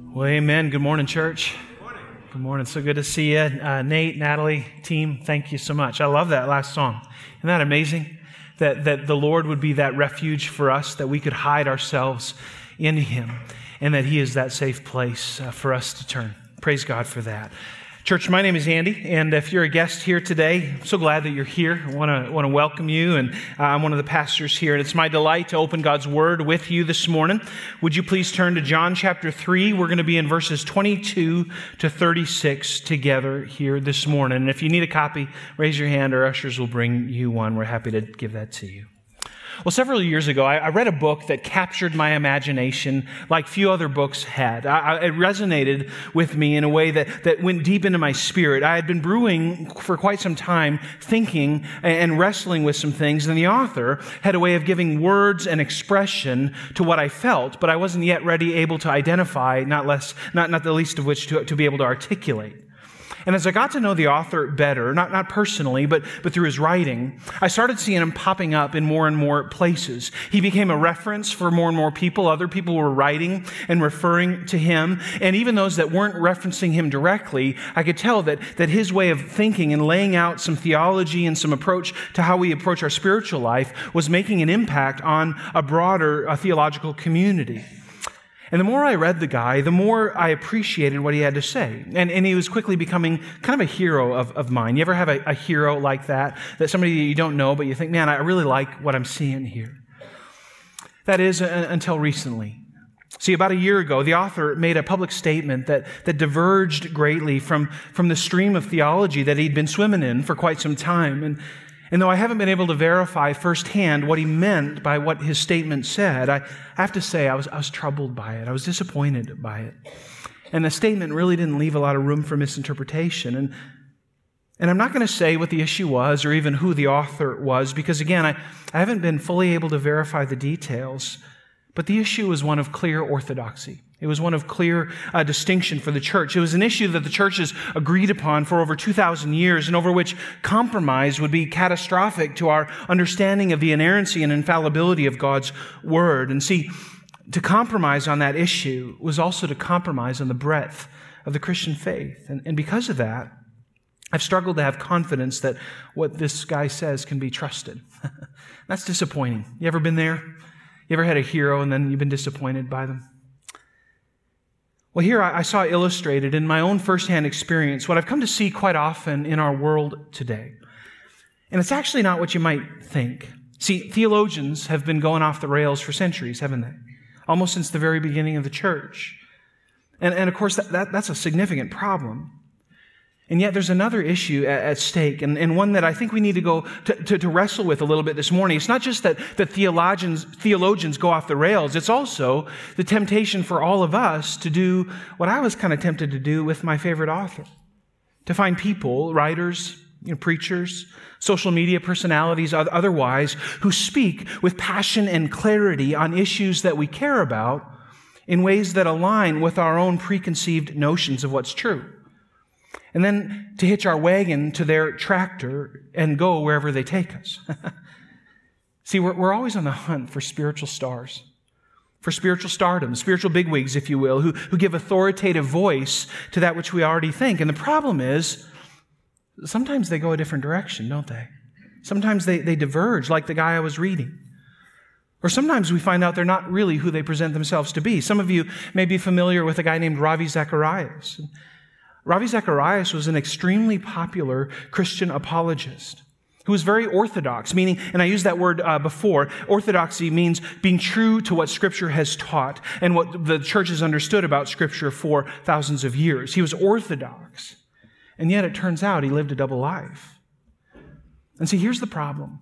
Well, amen. Good morning, church. Good morning. So good to see you. Nate, Natalie, team, thank you so much. I love that last song. Isn't that amazing? That the Lord would be that refuge for us, that we could hide ourselves in Him, and that He is that safe place for us to turn. Praise God for that. Church, my name is Andy, and if you're a guest here today, I'm so glad that you're here. I want to welcome you, and I'm one of the pastors here, and it's my delight to open God's Word with you this morning. Would you please turn to John chapter 3? We're going to be in verses 22 to 36 together here this morning. And if you need a copy, raise your hand. Our ushers will bring you one. We're happy to give that to you. Well, several years ago, I read a book that captured my imagination like few other books had. It resonated with me in a way that went deep into my spirit. I had been brewing for quite some time, thinking and wrestling with some things, and the author had a way of giving words and expression to what I felt, but I wasn't yet able to identify, not the least of which to be able to articulate. And as I got to know the author better, not personally, but through his writing, I started seeing him popping up in more and more places. He became a reference for more and more people. Other people were writing and referring to him. And even those that weren't referencing him directly, I could tell that his way of thinking and laying out some theology and some approach to how we approach our spiritual life was making an impact on a broader theological community. And the more I read the guy, the more I appreciated what he had to say. And he was quickly becoming kind of a hero of mine. You ever have a hero like that somebody you don't know, but you think, man, I really like what I'm seeing here? That is, until recently. See, about a year ago, the author made a public statement that diverged greatly from the stream of theology that he'd been swimming in for quite some time. And though I haven't been able to verify firsthand what he meant by what his statement said, I have to say I was troubled by it. I was disappointed by it. And the statement really didn't leave a lot of room for misinterpretation. And I'm not going to say what the issue was or even who the author was, because again, I haven't been fully able to verify the details. But the issue was one of clear orthodoxy. It was one of clear distinction for the church. It was an issue that the church has agreed upon for over 2,000 years and over which compromise would be catastrophic to our understanding of the inerrancy and infallibility of God's Word. And see, to compromise on that issue was also to compromise on the breadth of the Christian faith. And because of that, I've struggled to have confidence that what this guy says can be trusted. That's disappointing. You ever been there? You ever had a hero and then you've been disappointed by them? Well, here I saw illustrated in my own firsthand experience what I've come to see quite often in our world today. And it's actually not what you might think. See, theologians have been going off the rails for centuries, haven't they? Almost since the very beginning of the church. And of course, that's a significant problem. And yet there's another issue at stake, and one that I think we need to go to wrestle with a little bit this morning. It's not just that theologians go off the rails. It's also the temptation for all of us to do what I was kind of tempted to do with my favorite author. To find people, writers, preachers, social media personalities, otherwise, who speak with passion and clarity on issues that we care about in ways that align with our own preconceived notions of what's true. And then to hitch our wagon to their tractor and go wherever they take us. See, we're always on the hunt for spiritual stars, for spiritual stardom, spiritual bigwigs, if you will, who give authoritative voice to that which we already think. And the problem is, sometimes they go a different direction, don't they? Sometimes they diverge, like the guy I was reading. Or sometimes we find out they're not really who they present themselves to be. Some of you may be familiar with a guy named Ravi Zacharias. Ravi Zacharias was an extremely popular Christian apologist who was very orthodox, meaning, and I used that word before, orthodoxy means being true to what Scripture has taught and what the church has understood about Scripture for thousands of years. He was orthodox, and yet it turns out he lived a double life. And see, here's the problem.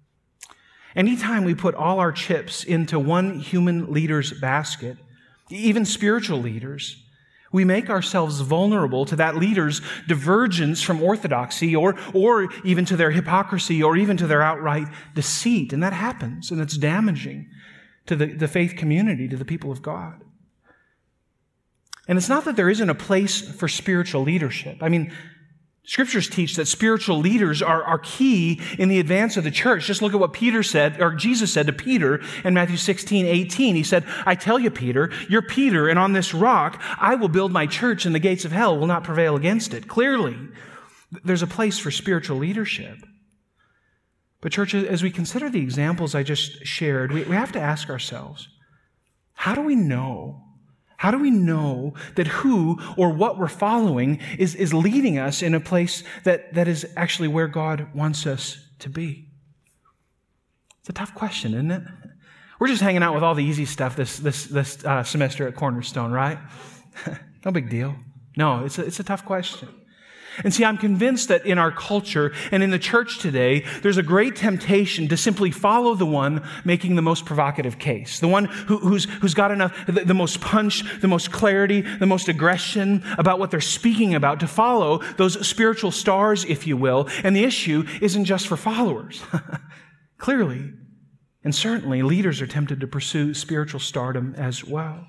Anytime we put all our chips into one human leader's basket, even spiritual leaders, we make ourselves vulnerable to that leader's divergence from orthodoxy or even to their hypocrisy or even to their outright deceit. And that happens, and it's damaging to the faith community, to the people of God. And it's not that there isn't a place for spiritual leadership. I mean, Scriptures teach that spiritual leaders are key in the advance of the church. Just look at what Peter said, or Jesus said to Peter in Matthew 16:18. He said, I tell you, Peter, you're Peter, and on this rock I will build my church, and the gates of hell will not prevail against it. Clearly, there's a place for spiritual leadership. But church, as we consider the examples I just shared, we have to ask ourselves, how do we know? How do we know that who or what we're following is leading us in a place that is actually where God wants us to be? It's a tough question, isn't it? We're just hanging out with all the easy stuff this semester at Cornerstone, right? No big deal. No, it's a tough question. And see, I'm convinced that in our culture and in the church today, there's a great temptation to simply follow the one making the most provocative case. The one who's got enough, the most punch, the most clarity, the most aggression about what they're speaking about, to follow those spiritual stars, if you will. And the issue isn't just for followers. Clearly, and certainly, leaders are tempted to pursue spiritual stardom as well.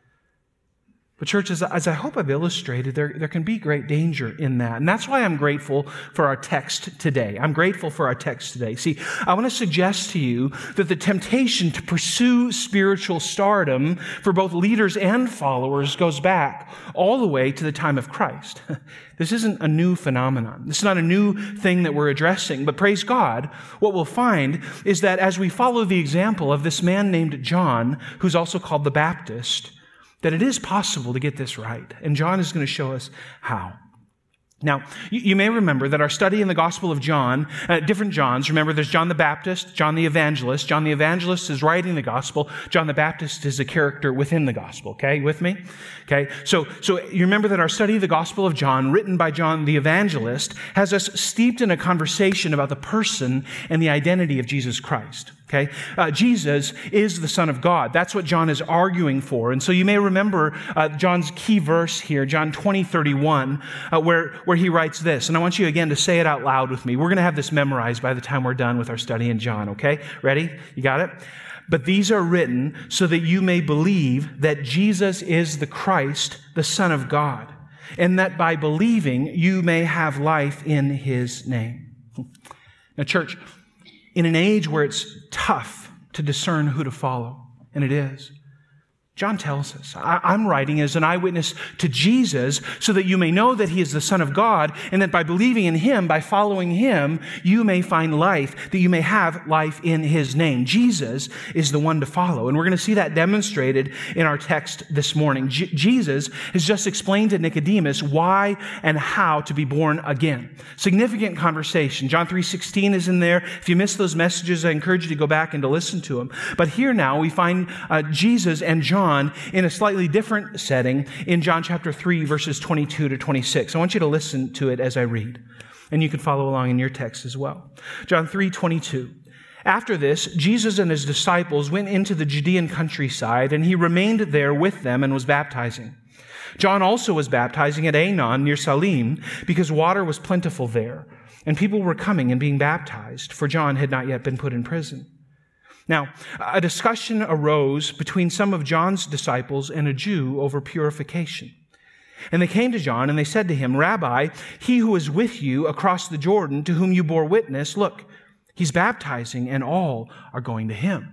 But church, as I hope I've illustrated, there can be great danger in that. And that's why I'm grateful for our text today. I'm grateful for our text today. See, I want to suggest to you that the temptation to pursue spiritual stardom for both leaders and followers goes back all the way to the time of Christ. This isn't a new phenomenon. This is not a new thing that we're addressing. But praise God, what we'll find is that as we follow the example of this man named John, who's also called the Baptist, that it is possible to get this right. And John is going to show us how. Now, you may remember that our study in the Gospel of John, different Johns, remember there's John the Baptist, John the Evangelist. John the Evangelist is writing the Gospel. John the Baptist is a character within the Gospel. Okay, with me? Okay, so you remember that our study of the Gospel of John, written by John the Evangelist, has us steeped in a conversation about the person and the identity of Jesus Christ. Okay, Jesus is the Son of God. That's what John is arguing for. And so you may remember John's key verse here, John 20:31, where he writes this. And I want you again to say it out loud with me. We're going to have this memorized by the time we're done with our study in John. Okay, ready? You got it? But these are written so that you may believe that Jesus is the Christ, the Son of God, and that by believing you may have life in His name. Now, church, in an age where it's tough to discern who to follow, and it is, John tells us, I'm writing as an eyewitness to Jesus so that you may know that He is the Son of God, and that by believing in Him, by following Him, you may find life, that you may have life in His name. Jesus is the one to follow. And we're going to see that demonstrated in our text this morning. Jesus has just explained to Nicodemus why and how to be born again. Significant conversation. John 3:16 is in there. If you missed those messages, I encourage you to go back and to listen to them. But here now we find Jesus and John in a slightly different setting in John chapter 3, verses 22 to 26. I want you to listen to it as I read, and you can follow along in your text as well. John 3:22. After this, Jesus and His disciples went into the Judean countryside, and He remained there with them and was baptizing. John also was baptizing at Aenon near Salim, because water was plentiful there, and people were coming and being baptized, for John had not yet been put in prison. Now, a discussion arose between some of John's disciples and a Jew over purification. And they came to John and they said to him, Rabbi, he who is with you across the Jordan, to whom you bore witness, look, he's baptizing and all are going to him.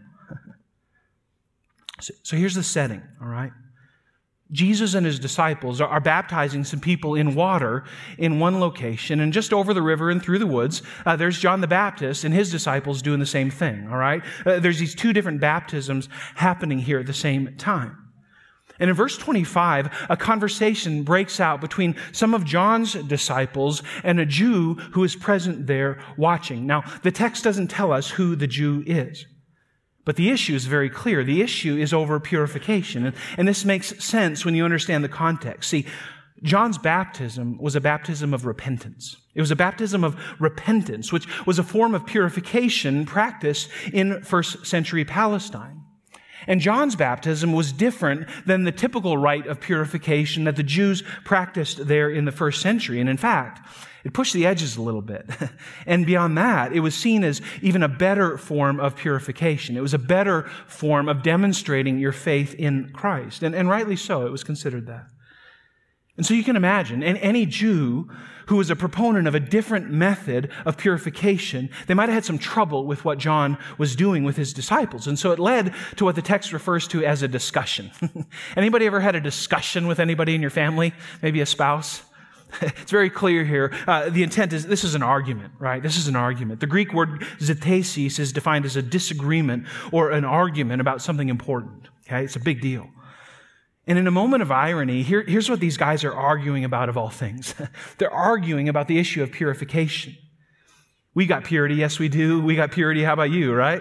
So here's the setting, all right? Jesus and His disciples are baptizing some people in water in one location, and just over the river and through the woods, there's John the Baptist and his disciples doing the same thing, all right? There's these two different baptisms happening here at the same time. And in verse 25, a conversation breaks out between some of John's disciples and a Jew who is present there watching. Now, the text doesn't tell us who the Jew is. But the issue is very clear. The issue is over purification. And this makes sense when you understand the context. See, John's baptism was a baptism of repentance. It was a baptism of repentance, which was a form of purification practiced in first century Palestine. And John's baptism was different than the typical rite of purification that the Jews practiced there in the first century. And in fact, it pushed the edges a little bit. And beyond that, it was seen as even a better form of purification. It was a better form of demonstrating your faith in Christ. And rightly so, it was considered that. And so you can imagine, any Jew who was a proponent of a different method of purification, they might have had some trouble with what John was doing with his disciples. And so it led to what the text refers to as a discussion. Anybody ever had a discussion with anybody in your family? Maybe a spouse? It's very clear here. The intent is, this is an argument, right? This is an argument. The Greek word zetesis is defined as a disagreement or an argument about something important. Okay? It's a big deal. And in a moment of irony, here's what these guys are arguing about of all things. They're arguing about the issue of purification. We got purity, yes we do. We got purity, how about you, right?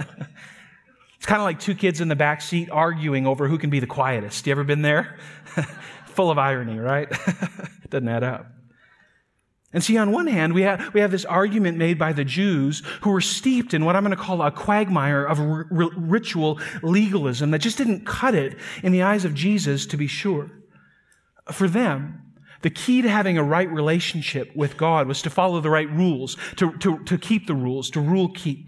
It's kind of like two kids in the back seat arguing over who can be the quietest. You ever been there? Full of irony, right? Doesn't add up. And see, on one hand, we have this argument made by the Jews who were steeped in what I'm going to call a quagmire of ritual legalism that just didn't cut it in the eyes of Jesus, to be sure. For them, the key to having a right relationship with God was to follow the right rules, to keep the rules, to rule keep.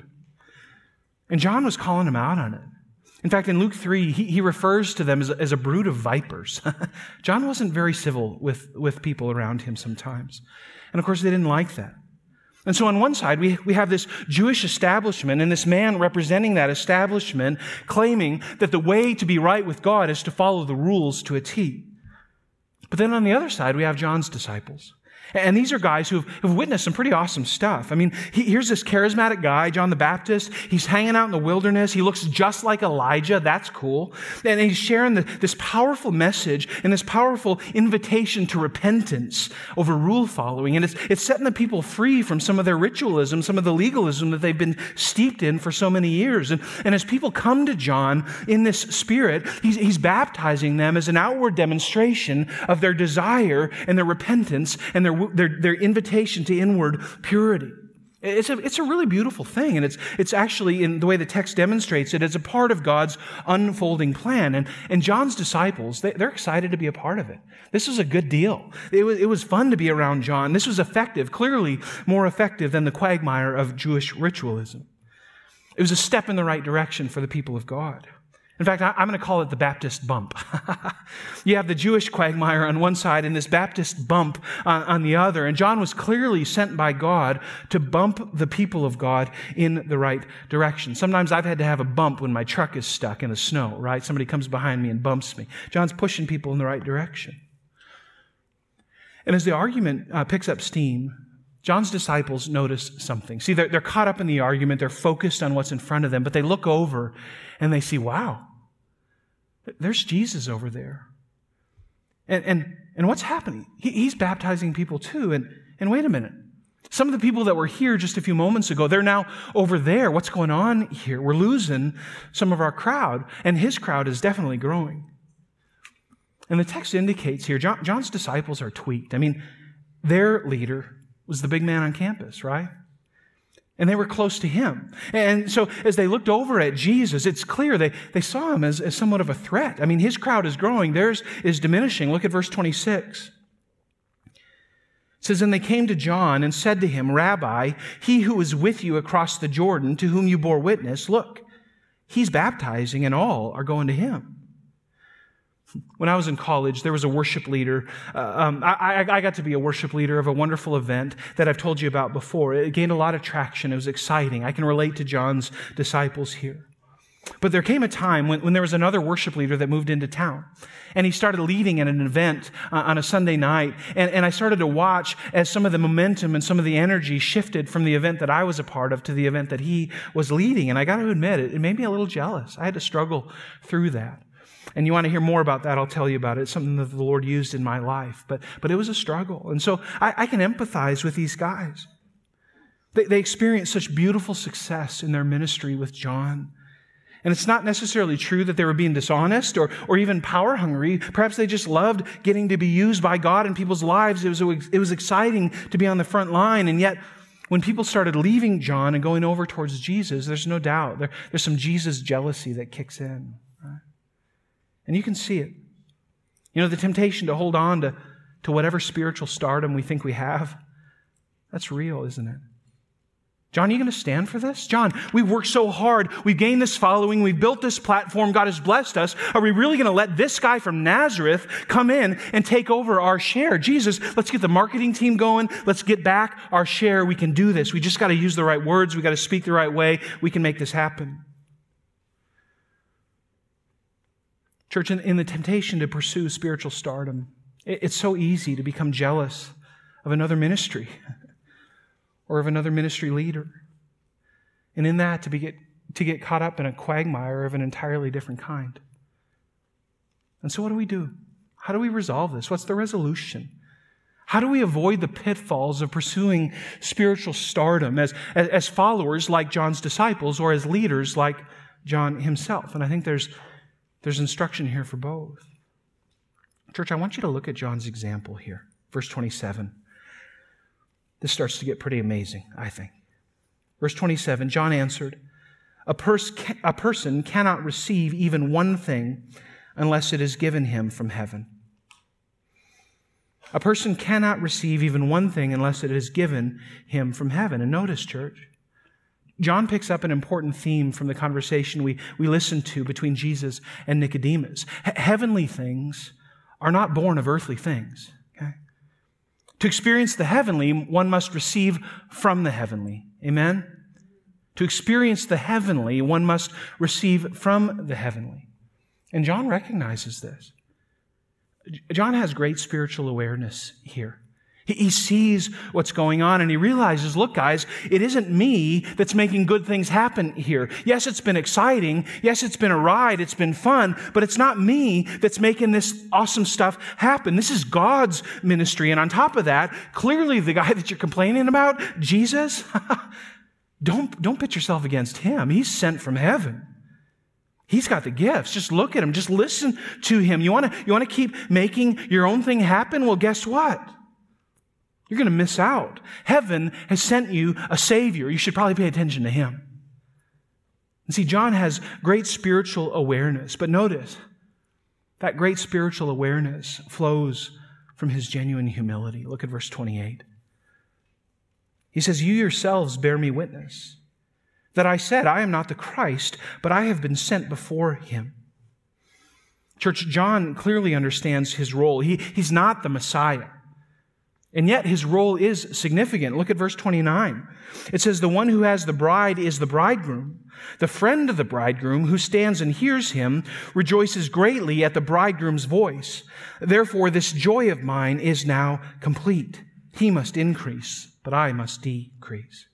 And John was calling them out on it. In fact, in Luke 3, he refers to them as a brood of vipers. John wasn't very civil with people around him sometimes. And of course, they didn't like that. And so on one side, we have this Jewish establishment and this man representing that establishment claiming that the way to be right with God is to follow the rules to a T. But then on the other side, we have John's disciples. And these are guys who have witnessed some pretty awesome stuff. I mean, here's this charismatic guy, John the Baptist. He's hanging out in the wilderness. He looks just like Elijah. That's cool. And he's sharing this powerful message and this powerful invitation to repentance over rule following. And it's setting the people free from some of their ritualism, some of the legalism that they've been steeped in for so many years. And as people come to John in this spirit, he's baptizing them as an outward demonstration of their desire and their repentance and their invitation to inward purity. It's a really beautiful thing, and it's actually, in the way the text demonstrates it, it's a part of God's unfolding plan. And John's disciples, they're excited to be a part of it. This was a good deal. It was fun to be around John. This was effective, clearly more effective than the quagmire of Jewish ritualism. It was a step in the right direction for the people of God. In fact, I'm going to call it the Baptist bump. You have the Jewish quagmire on one side and this Baptist bump on the other. And John was clearly sent by God to bump the people of God in the right direction. Sometimes I've had to have a bump when my truck is stuck in the snow, right? Somebody comes behind me and bumps me. John's pushing people in the right direction. And as the argument picks up steam, John's disciples notice something. See, they're caught up in the argument. They're focused on what's in front of them, but they look over and they see, wow, there's Jesus over there. And what's happening? He's baptizing people too. And wait a minute. Some of the people that were here just a few moments ago, they're now over there. What's going on here? We're losing some of our crowd, and his crowd is definitely growing. And the text indicates here, John's disciples are tweaked. I mean, their leader was the big man on campus, right? And they were close to him. And so as they looked over at Jesus, it's clear they saw him as somewhat of a threat. I mean, his crowd is growing. Theirs is diminishing. Look at verse 26. It says, "And they came to John and said to him, 'Rabbi, he who was with you across the Jordan, to whom you bore witness, look, he's baptizing and all are going to him.'" When I was in college, there was a worship leader. I got to be a worship leader of a wonderful event that I've told you about before. It gained a lot of traction. It was exciting. I can relate to John's disciples here. But there came a time when there was another worship leader that moved into town. And he started leading at an event on a Sunday night. And I started to watch as some of the momentum and some of the energy shifted from the event that I was a part of to the event that he was leading. And I got to admit, it made me a little jealous. I had to struggle through that. And you want to hear more about that, I'll tell you about it. It's something that the Lord used in my life. But it was a struggle. And so I can empathize with these guys. They experienced such beautiful success in their ministry with John. And it's not necessarily true that they were being dishonest or even power hungry. Perhaps they just loved getting to be used by God in people's lives. It was exciting to be on the front line. And yet, when people started leaving John and going over towards Jesus, there's no doubt there's some Jesus jealousy that kicks in. And you can see it. You know, the temptation to hold on to whatever spiritual stardom we think we have, that's real, isn't it? John, are you going to stand for this? John, we've worked so hard. We've gained this following. We've built this platform. God has blessed us. Are we really going to let this guy from Nazareth come in and take over our share? Jesus, let's get the marketing team going. Let's get back our share. We can do this. We just got to use the right words. We got to speak the right way. We can make this happen. Church, in the temptation to pursue spiritual stardom, it's so easy to become jealous of another ministry or of another ministry leader. And in that, to get caught up in a quagmire of an entirely different kind. And so what do? How do we resolve this? What's the resolution? How do we avoid the pitfalls of pursuing spiritual stardom as followers like John's disciples or as leaders like John himself? And I think there's instruction here for both. Church, I want you to look at John's example here. Verse 27. This starts to get pretty amazing, I think. Verse 27, John answered, a person cannot receive even one thing unless it is given him from heaven. A person cannot receive even one thing unless it is given him from heaven. And notice, church, John picks up an important theme from the conversation we listened to between Jesus and Nicodemus. Heavenly things are not born of earthly things. Okay? To experience the heavenly, one must receive from the heavenly. Amen? To experience the heavenly, one must receive from the heavenly. And John recognizes this. John has great spiritual awareness here. He sees what's going on and he realizes, look, guys, it isn't me that's making good things happen here. Yes, it's been exciting. Yes, it's been a ride. It's been fun, but it's not me that's making this awesome stuff happen. This is God's ministry. And on top of that, clearly the guy that you're complaining about, Jesus, don't pit yourself against him. He's sent from heaven. He's got the gifts. Just look at him. Just listen to him. You want to keep making your own thing happen? Well, guess what? You're going to miss out. Heaven has sent you a Savior. You should probably pay attention to him. And see, John has great spiritual awareness. But notice, that great spiritual awareness flows from his genuine humility. Look at verse 28. He says, you yourselves bear me witness that I said, I am not the Christ, but I have been sent before him. Church, John clearly understands his role. He's not the Messiah. And yet his role is significant. Look at verse 29. It says, the one who has the bride is the bridegroom. The friend of the bridegroom who stands and hears him rejoices greatly at the bridegroom's voice. Therefore, this joy of mine is now complete. He must increase, but I must decrease.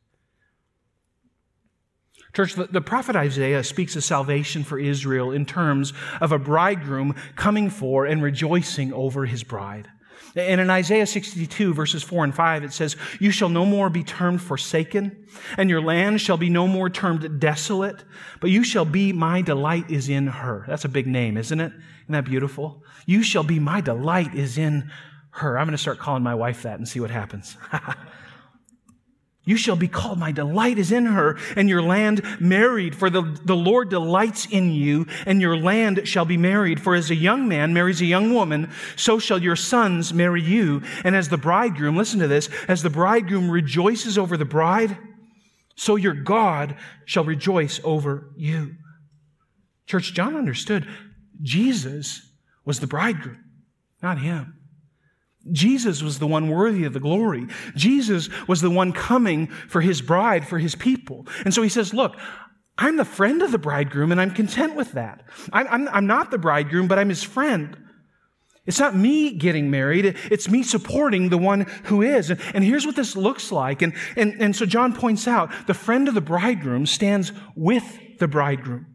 Church, the prophet Isaiah speaks of salvation for Israel in terms of a bridegroom coming for and rejoicing over his bride. And in Isaiah 62, verses 4 and 5, it says, you shall no more be termed forsaken, and your land shall be no more termed desolate, but you shall be, my delight is in her. That's a big name, isn't it? Isn't that beautiful? You shall be, my delight is in her. I'm going to start calling my wife that and see what happens. You shall be called, my delight is in her, and your land married, for the Lord delights in you, and your land shall be married. For as a young man marries a young woman, so shall your sons marry you. And as the bridegroom, listen to this, as the bridegroom rejoices over the bride, so your God shall rejoice over you. Church, John understood Jesus was the bridegroom, not him. Jesus was the one worthy of the glory. Jesus was the one coming for his bride, for his people. And so he says, look, I'm the friend of the bridegroom and I'm content with that. I'm not the bridegroom, but I'm his friend. It's not me getting married. It's me supporting the one who is. And here's what this looks like. And so John points out, the friend of the bridegroom stands with the bridegroom.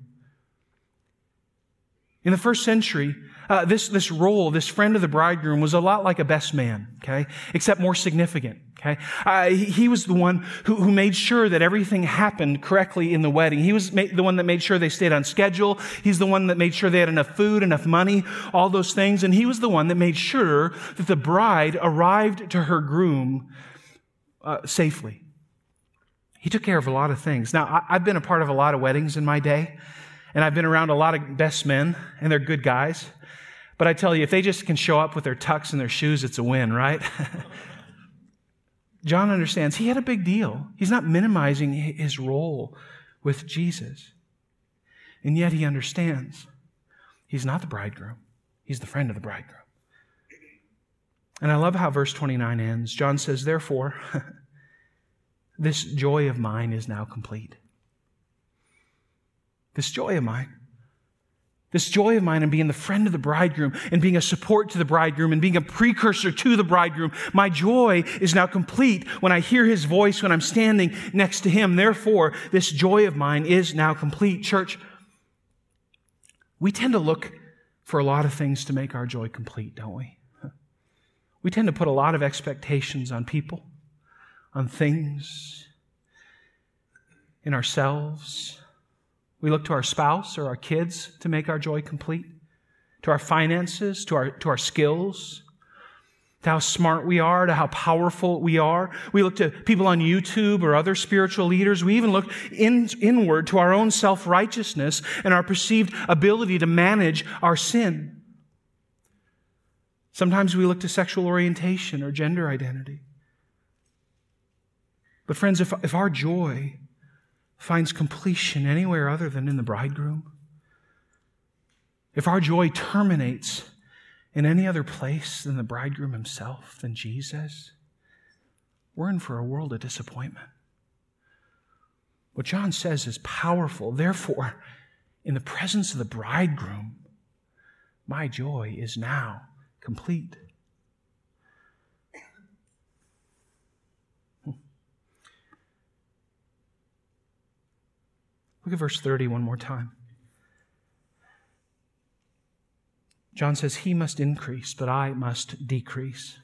In the first century, this role, this friend of the bridegroom, was a lot like a best man, okay? Except more significant, okay? He was the one who made sure that everything happened correctly in the wedding. He was the one that made sure they stayed on schedule. He's the one that made sure they had enough food, enough money, all those things. And he was the one that made sure that the bride arrived to her groom safely. He took care of a lot of things. Now, I've been a part of a lot of weddings in my day, and I've been around a lot of best men, and they're good guys. But I tell you, if they just can show up with their tux and their shoes, it's a win, right? John understands he had a big deal. He's not minimizing his role with Jesus. And yet he understands he's not the bridegroom. He's the friend of the bridegroom. And I love how verse 29 ends. John says, therefore, this joy of mine is now complete. This joy of mine. This joy of mine in being the friend of the bridegroom and being a support to the bridegroom and being a precursor to the bridegroom. My joy is now complete when I hear his voice, when I'm standing next to him. Therefore, this joy of mine is now complete. Church, we tend to look for a lot of things to make our joy complete, don't we? We tend to put a lot of expectations on people, on things, in ourselves. We look to our spouse or our kids to make our joy complete, to our finances, to our skills, to how smart we are, to how powerful we are. We look to people on YouTube or other spiritual leaders. We even look inward to our own self-righteousness and our perceived ability to manage our sin. Sometimes we look to sexual orientation or gender identity. But friends, if our joy finds completion anywhere other than in the bridegroom, if our joy terminates in any other place than the bridegroom himself, than Jesus, we're in for a world of disappointment. What John says is powerful. Therefore, in the presence of the bridegroom, my joy is now complete. Look at verse 30 one more time. John says, he must increase, but I must decrease.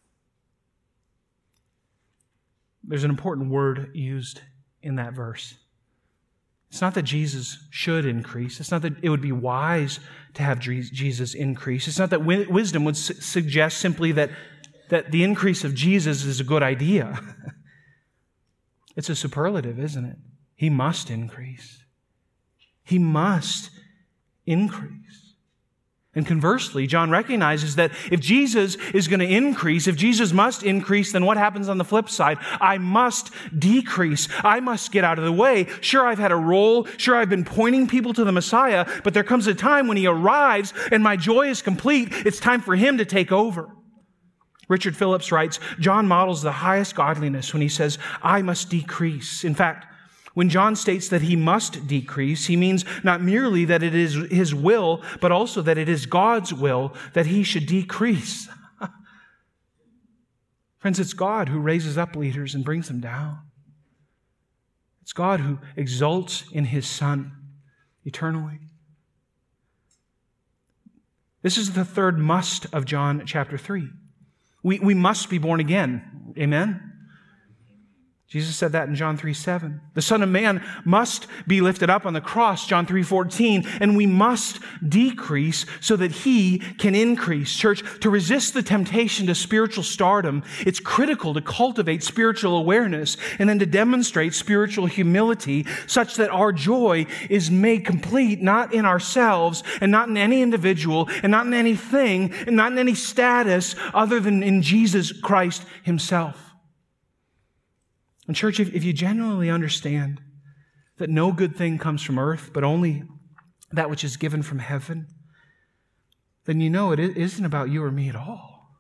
There's an important word used in that verse. It's not that Jesus should increase. It's not that it would be wise to have Jesus increase. It's not that wisdom would suggest simply that the increase of Jesus is a good idea. It's a superlative, isn't it? He must increase. He must increase. And conversely, John recognizes that if Jesus is going to increase, if Jesus must increase, then what happens on the flip side? I must decrease. I must get out of the way. Sure, I've had a role. Sure, I've been pointing people to the Messiah, but there comes a time when he arrives and my joy is complete. It's time for him to take over. Richard Phillips writes, John models the highest godliness when he says, I must decrease. In fact, when John states that he must decrease, he means not merely that it is his will, but also that it is God's will that he should decrease. Friends, it's God who raises up leaders and brings them down. It's God who exalts in his Son eternally. This is the third must of John chapter 3. We must be born again. Amen? Jesus said that in John 3:7. The Son of Man must be lifted up on the cross, John 3:14, and we must decrease so that he can increase. Church, to resist the temptation to spiritual stardom, it's critical to cultivate spiritual awareness and then to demonstrate spiritual humility such that our joy is made complete not in ourselves and not in any individual and not in anything and not in any status other than in Jesus Christ himself. And church, if you genuinely understand that no good thing comes from earth, but only that which is given from heaven, then you know it isn't about you or me at all.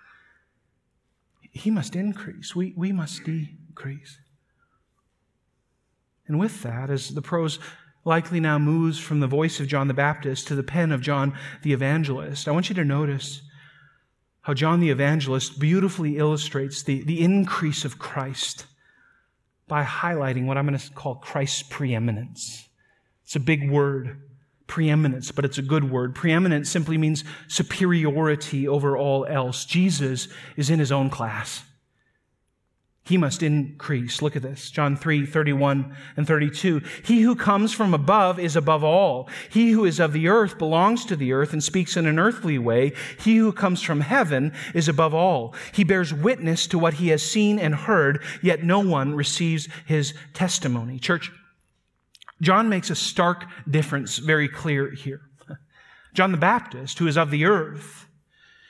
He must increase. We must decrease. And with that, as the prose likely now moves from the voice of John the Baptist to the pen of John the Evangelist, I want you to notice how John the Evangelist beautifully illustrates the increase of Christ by highlighting what I'm going to call Christ's preeminence. It's a big word, preeminence, but it's a good word. Preeminence simply means superiority over all else. Jesus is in his own class. He must increase. Look at this. John 3:31 and 32. He who comes from above is above all. He who is of the earth belongs to the earth and speaks in an earthly way. He who comes from heaven is above all. He bears witness to what he has seen and heard, yet no one receives his testimony. Church, John makes a stark difference very clear here. John the Baptist, who is of the earth,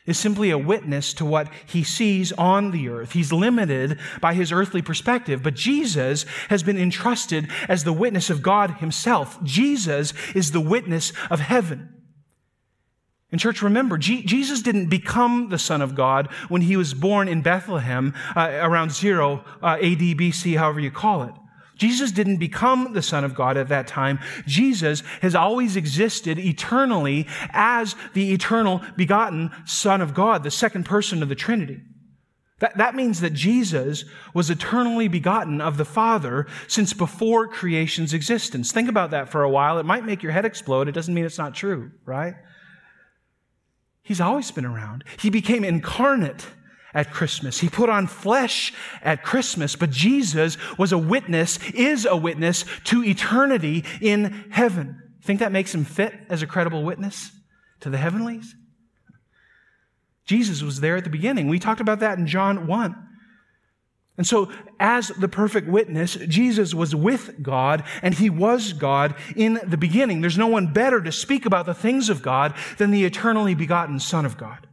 is simply a witness to what he sees on the earth. He's limited by his earthly perspective, but Jesus has been entrusted as the witness of God himself. Jesus is the witness of heaven. And church, remember, Jesus didn't become the Son of God when he was born in Bethlehem around 0 AD BC, however you call it. Jesus didn't become the Son of God at that time. Jesus has always existed eternally as the eternal begotten Son of God, the second person of the Trinity. That means that Jesus was eternally begotten of the Father since before creation's existence. Think about that for a while. It might make your head explode. It doesn't mean it's not true, right? He's always been around. He became incarnate at Christmas. He put on flesh at Christmas, but Jesus was a witness, is a witness to eternity in heaven. Think that makes him fit as a credible witness to the heavenlies? Jesus was there at the beginning. We talked about that in John 1. And so, as the perfect witness, Jesus was with God, and he was God in the beginning. There's no one better to speak about the things of God than the eternally begotten Son of God.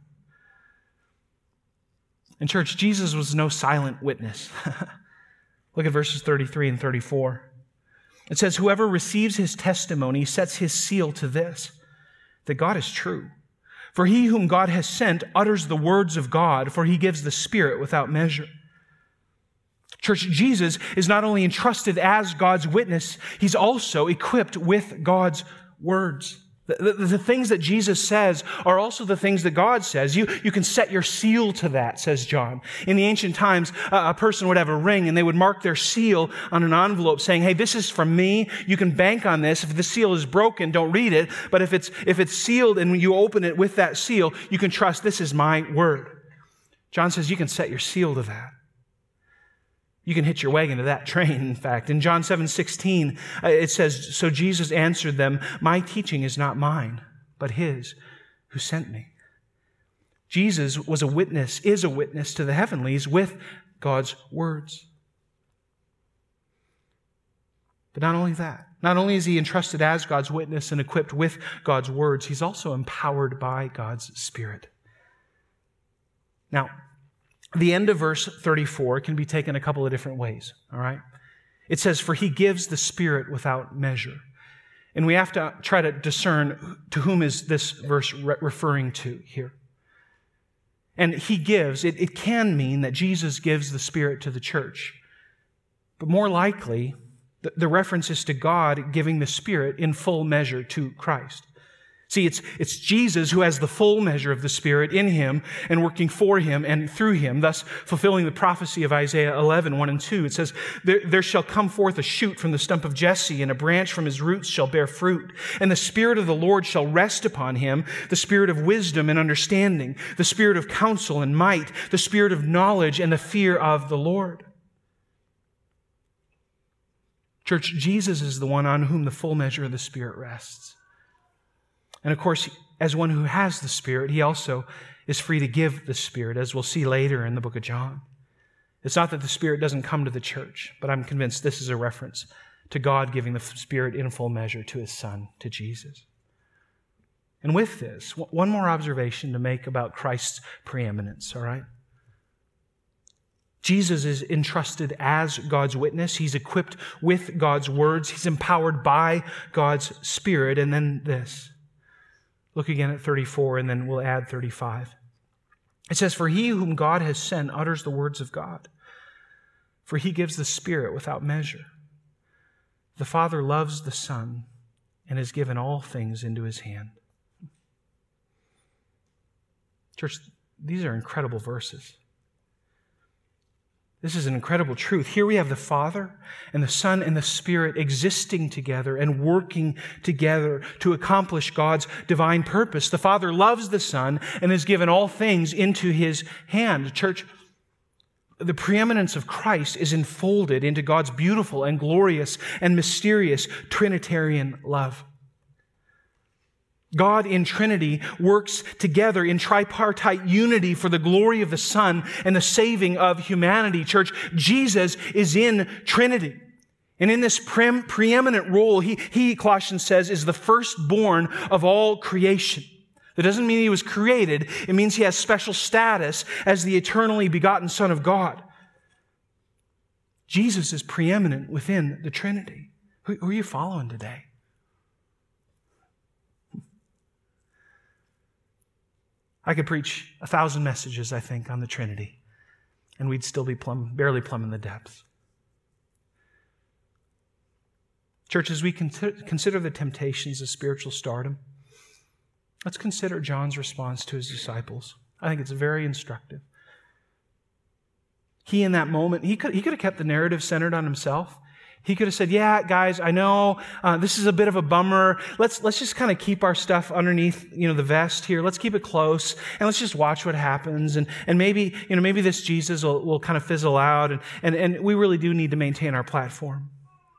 And church, Jesus was no silent witness. Look at verses 33 and 34. It says, "Whoever receives his testimony sets his seal to this, that God is true. For he whom God has sent utters the words of God, for he gives the Spirit without measure." Church, Jesus is not only entrusted as God's witness, he's also equipped with God's words. The things that Jesus says are also the things that God says. You can set your seal to that, says John. In the ancient times, a person would have a ring and they would mark their seal on an envelope saying, "Hey, this is from me. You can bank on this. If the seal is broken, don't read it. But if it's sealed and when you open it with that seal, you can trust this is my word." John says you can set your seal to that. You can hitch your wagon to that train, in fact. In John 7:16, it says, "So Jesus answered them, 'My teaching is not mine, but his who sent me.'" Jesus was a witness, is a witness to the heavenlies with God's words. But not only that, not only is he entrusted as God's witness and equipped with God's words, he's also empowered by God's Spirit. Now, the end of verse 34 can be taken a couple of different ways, all right? It says, "For he gives the Spirit without measure." And we have to try to discern to whom is this verse referring to here. And he gives, it can mean that Jesus gives the Spirit to the church. But more likely, the reference is to God giving the Spirit in full measure to Christ. See, it's Jesus who has the full measure of the Spirit in him and working for him and through him, thus fulfilling the prophecy of Isaiah 11, 1 and 2. It says, there shall come forth a shoot from the stump of Jesse, and a branch from his roots shall bear fruit. And the Spirit of the Lord shall rest upon him, the Spirit of wisdom and understanding, the Spirit of counsel and might, the Spirit of knowledge and the fear of the Lord. Church, Jesus is the one on whom the full measure of the Spirit rests. And of course, as one who has the Spirit, he also is free to give the Spirit, as we'll see later in the book of John. It's not that the Spirit doesn't come to the church, but I'm convinced this is a reference to God giving the Spirit in full measure to his Son, to Jesus. And with this, one more observation to make about Christ's preeminence, all right? Jesus is entrusted as God's witness. He's equipped with God's words. He's empowered by God's Spirit. And then this. Look again at 34, and then we'll add 35. It says, "For he whom God has sent utters the words of God, for he gives the Spirit without measure. The Father loves the Son and has given all things into his hand." Church, these are incredible verses. This is an incredible truth. Here we have the Father and the Son and the Spirit existing together and working together to accomplish God's divine purpose. The Father loves the Son and has given all things into his hand. Church, the preeminence of Christ is enfolded into God's beautiful and glorious and mysterious Trinitarian love. God in Trinity works together in tripartite unity for the glory of the Son and the saving of humanity. Church, Jesus is in Trinity. And in this preeminent role, he, Colossians says, is the firstborn of all creation. That doesn't mean he was created. It means he has special status as the eternally begotten Son of God. Jesus is preeminent within the Trinity. Who are you following today? I could preach 1,000 messages, I think, on the Trinity, and we'd still be barely plumbing the depths. Church, as we consider the temptations of spiritual stardom, let's consider John's response to his disciples. I think it's very instructive. He, in that moment, he could have kept the narrative centered on himself. He could have said, yeah, guys, I know this is a bit of a bummer. Let's just kind of keep our stuff underneath, the vest here. Let's keep it close, and let's just watch what happens. And maybe this Jesus will kind of fizzle out, and we really do need to maintain our platform.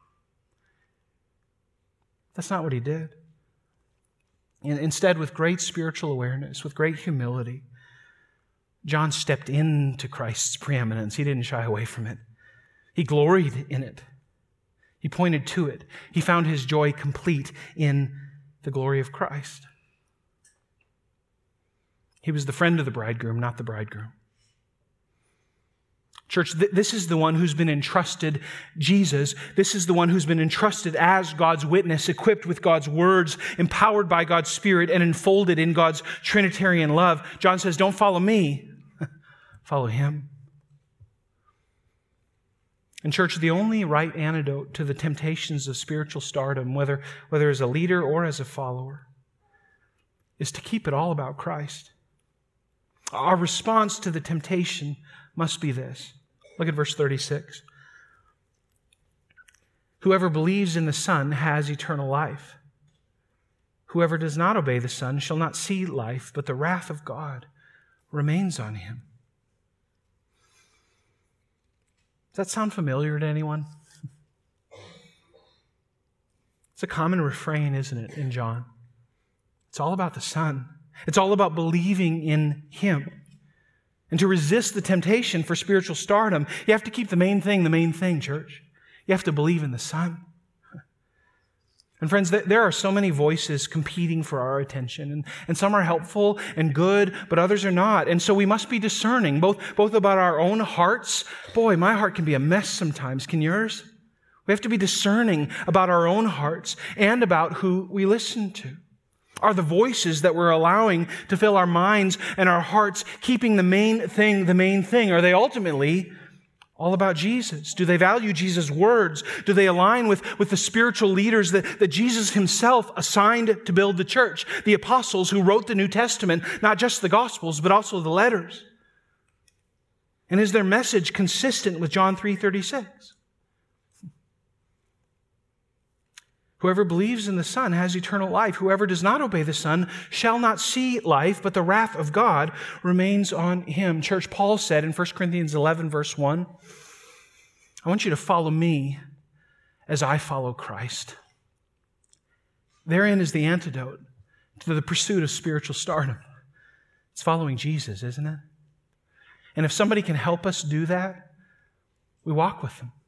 That's not what he did. Instead, with great spiritual awareness, with great humility, John stepped into Christ's preeminence. He didn't shy away from it. He gloried in it. He pointed to it. He found his joy complete in the glory of Christ. He was the friend of the bridegroom, not the bridegroom. Church, this is the one who's been entrusted, Jesus. This is the one who's been entrusted as God's witness, equipped with God's words, empowered by God's Spirit, and enfolded in God's Trinitarian love. John says, don't follow me, follow him. And church, the only right antidote to the temptations of spiritual stardom, whether as a leader or as a follower, is to keep it all about Christ. Our response to the temptation must be this. Look at verse 36. Whoever believes in the Son has eternal life. Whoever does not obey the Son shall not see life, but the wrath of God remains on him. Does that sound familiar to anyone? It's a common refrain, isn't it, in John? It's all about the Son. It's all about believing in him. And to resist the temptation for spiritual stardom, you have to keep the main thing, church. You have to believe in the Son. And friends, there are so many voices competing for our attention, and some are helpful and good, but others are not. And so we must be discerning, both about our own hearts. Boy, my heart can be a mess sometimes. Can yours? We have to be discerning about our own hearts and about who we listen to. Are the voices that we're allowing to fill our minds and our hearts keeping the main thing? Are they ultimately all about Jesus? Do they value Jesus' words? Do they align with the spiritual leaders that Jesus himself assigned to build the church? The apostles who wrote the New Testament, not just the Gospels, but also the letters. And is their message consistent with John 3:36? Whoever believes in the Son has eternal life. Whoever does not obey the Son shall not see life, but the wrath of God remains on him. Church, Paul said in 1 Corinthians 11, verse 1, I want you to follow me as I follow Christ. Therein is the antidote to the pursuit of spiritual stardom. It's following Jesus, isn't it? And if somebody can help us do that, we walk with them.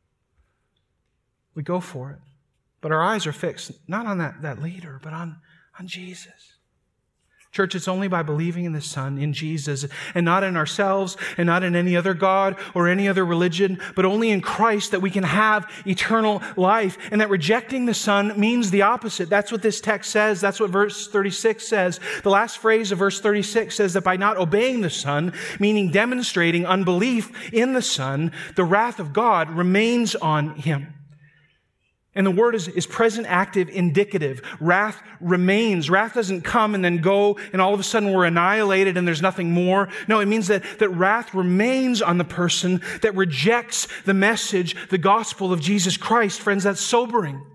We go for it. But our eyes are fixed not on that leader, but on Jesus. Church, it's only by believing in the Son, in Jesus, and not in ourselves, and not in any other God or any other religion, but only in Christ that we can have eternal life. And that rejecting the Son means the opposite. That's what this text says. That's what verse 36 says. The last phrase of verse 36 says that by not obeying the Son, meaning demonstrating unbelief in the Son, the wrath of God remains on him. And the word is present, active, indicative. Wrath remains. Wrath doesn't come and then go and all of a sudden we're annihilated and there's nothing more. No, it means that wrath remains on the person that rejects the message, the gospel of Jesus Christ. Friends, that's sobering.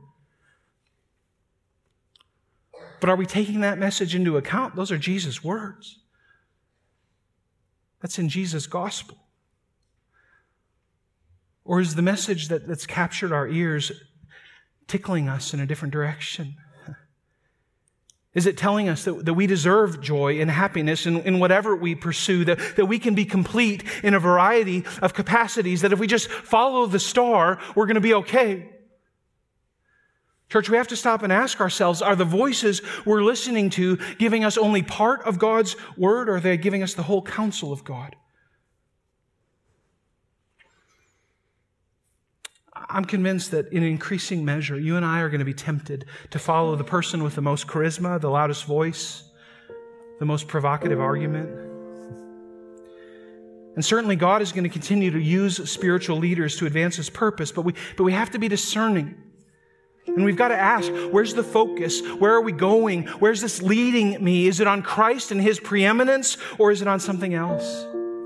But are we taking that message into account? Those are Jesus' words. That's in Jesus' gospel. Or is the message that's captured our ears tickling us in a different direction? Is it telling us that we deserve joy and happiness in whatever we pursue, that we can be complete in a variety of capacities, that if we just follow the star, we're going to be okay? Church, we have to stop and ask ourselves, are the voices we're listening to giving us only part of God's word, or are they giving us the whole counsel of God? I'm convinced that in increasing measure, you and I are going to be tempted to follow the person with the most charisma, the loudest voice, the most provocative argument. And certainly God is going to continue to use spiritual leaders to advance His purpose, but we have to be discerning. And we've got to ask, where's the focus? Where are we going? Where's this leading me? Is it on Christ and His preeminence, or is it on something else?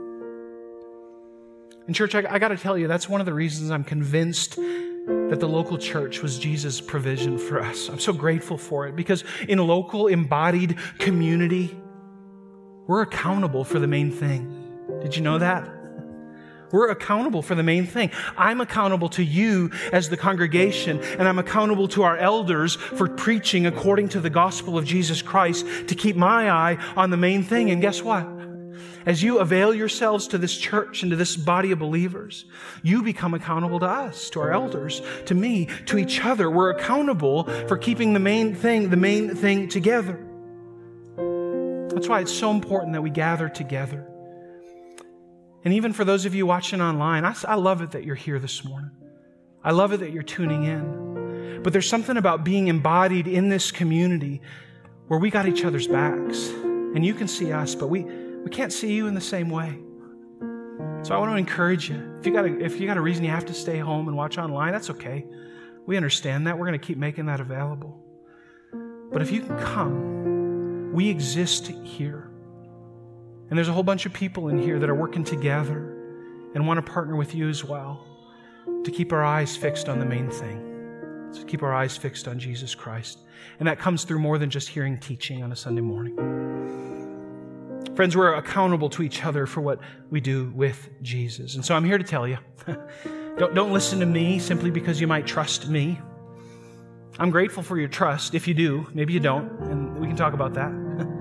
And church, I got to tell you, that's one of the reasons I'm convinced that the local church was Jesus' provision for us. I'm so grateful for it, because in a local embodied community, we're accountable for the main thing. Did you know that? We're accountable for the main thing. I'm accountable to you as the congregation, and I'm accountable to our elders for preaching according to the gospel of Jesus Christ, to keep my eye on the main thing. And guess what? As you avail yourselves to this church and to this body of believers, you become accountable to us, to our elders, to me, to each other. We're accountable for keeping the main thing together. That's why it's so important that we gather together. And even for those of you watching online, I love it that you're here this morning. I love it that you're tuning in. But there's something about being embodied in this community where we got each other's backs. And you can see us, but we can't see you in the same way. So I want to encourage you. If you got a reason you have to stay home and watch online, that's okay. We understand that. We're going to keep making that available. But if you can come, we exist here. And there's a whole bunch of people in here that are working together and want to partner with you as well to keep our eyes fixed on the main thing. To keep our eyes fixed on Jesus Christ. And that comes through more than just hearing teaching on a Sunday morning. Friends, we're accountable to each other for what we do with Jesus. And so I'm here to tell you, don't listen to me simply because you might trust me. I'm grateful for your trust. If you do, maybe you don't, and we can talk about that.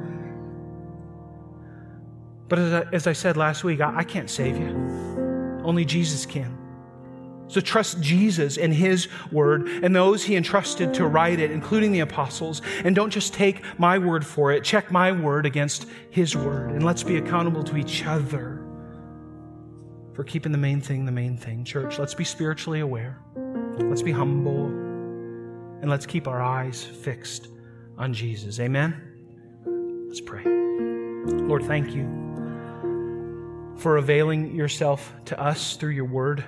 But as I said last week, I can't save you. Only Jesus can. So trust Jesus and His word and those He entrusted to write it, including the apostles. And don't just take my word for it. Check my word against His word. And let's be accountable to each other for keeping the main thing. Church, let's be spiritually aware. Let's be humble. And let's keep our eyes fixed on Jesus. Amen? Let's pray. Lord, thank you for availing yourself to us through your word.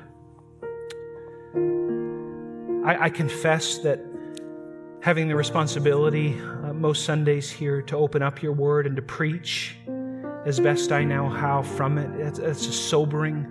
I confess that having the responsibility most Sundays here to open up your word and to preach as best I know how from it, it's a sobering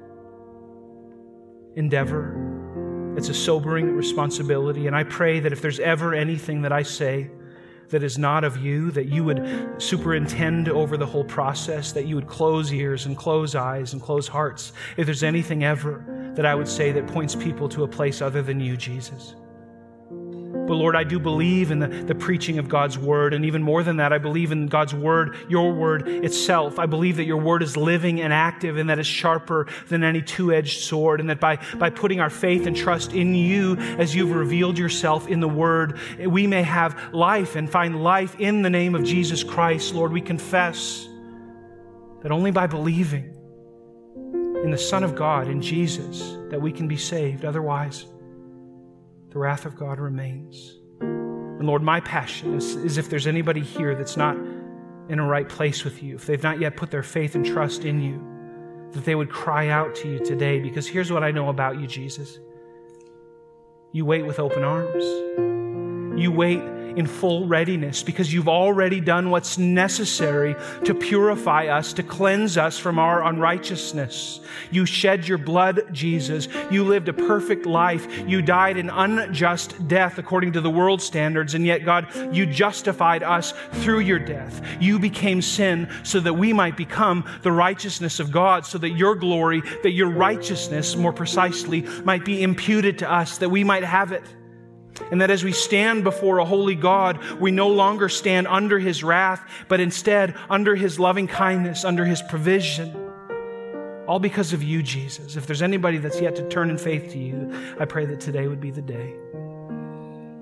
endeavor. It's a sobering responsibility. And I pray that if there's ever anything that I say that is not of you, that you would superintend over the whole process, that you would close ears and close eyes and close hearts. If there's anything ever that I would say that points people to a place other than you, Jesus. But Lord, I do believe in the preaching of God's word. And even more than that, I believe in God's word, your word itself. I believe that your word is living and active and that it's sharper than any two-edged sword. And that by putting our faith and trust in you as you've revealed yourself in the word, we may have life and find life in the name of Jesus Christ. Lord, we confess that only by believing in the Son of God, in Jesus, that we can be saved. Otherwise, the wrath of God remains. And Lord, my passion is if there's anybody here that's not in a right place with you, if they've not yet put their faith and trust in you, that they would cry out to you today, because here's what I know about you, Jesus. You wait with open arms. You wait in full readiness because you've already done what's necessary to purify us, to cleanse us from our unrighteousness. You shed your blood, Jesus. You lived a perfect life. You died an unjust death according to the world standards, and yet, God, you justified us through your death. You became sin so that we might become the righteousness of God, so that your glory, that your righteousness, more precisely, might be imputed to us, that we might have it. And that as we stand before a holy God, we no longer stand under His wrath, but instead under His loving kindness, under His provision. All because of you, Jesus. If there's anybody that's yet to turn in faith to you, I pray that today would be the day.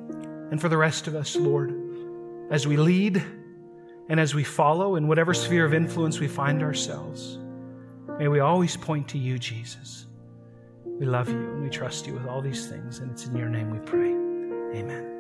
And for the rest of us, Lord, as we lead and as we follow in whatever sphere of influence we find ourselves, may we always point to you, Jesus. We love you and we trust you with all these things, and it's in your name we pray. Amen.